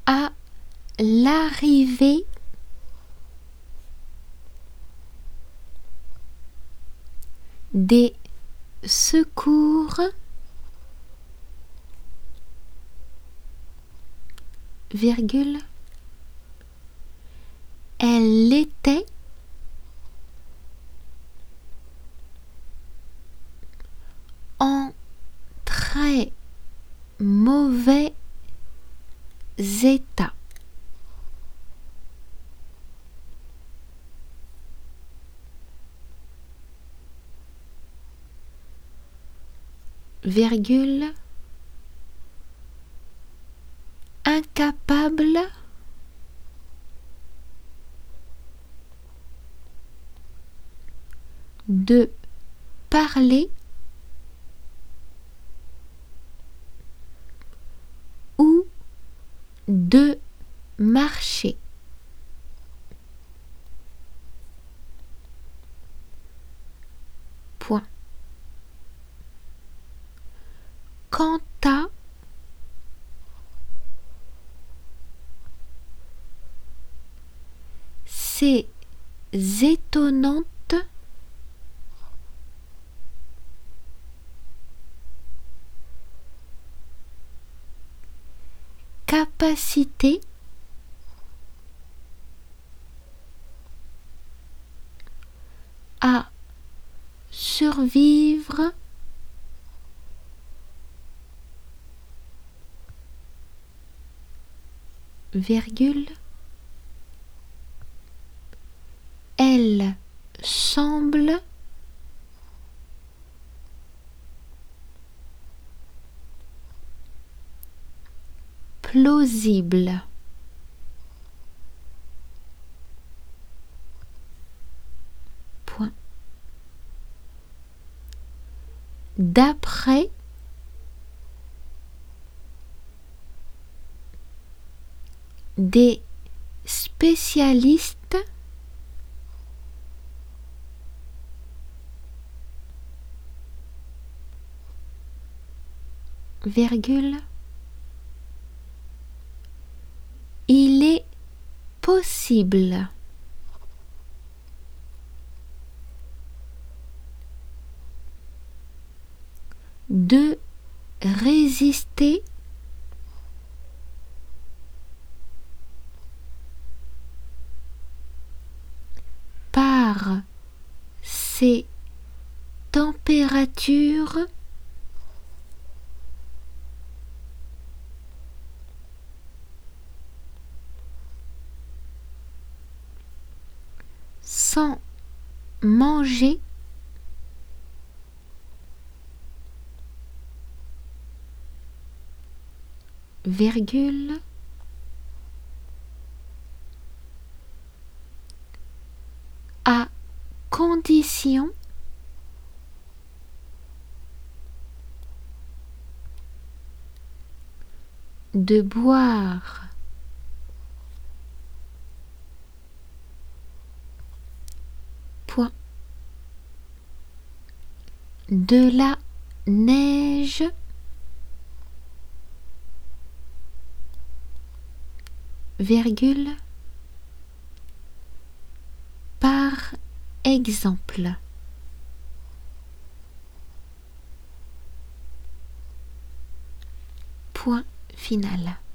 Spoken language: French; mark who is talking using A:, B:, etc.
A: À l'arrivée des secours, virgule, elle était en très mauvais état. Virgule, incapable de parler ou de marcher. Point. Quant à ces étonnantes capacités à survivre virgule, elle semble plausible. Point. D'après des spécialistes virgule, il est possible de résister par ces températures sans manger virgule, à condition de boire point, de la neige virgule, par exemple. Point final.